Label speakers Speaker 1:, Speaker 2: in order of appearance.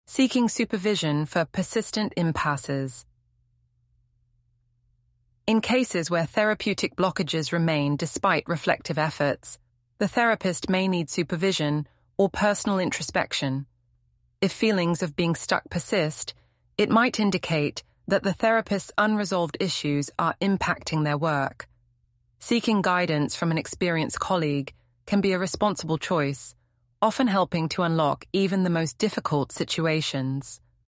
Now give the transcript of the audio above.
Speaker 1: Seeking supervision for persistent impasses. In cases where therapeutic blockages remain despite reflective efforts, the therapist may need supervision or personal introspection. If feelings of being stuck persist, it might indicate that the therapist's unresolved issues are impacting their work. Seeking guidance from an experienced colleague can be a responsible choice, often helping to unlock even the most difficult situations.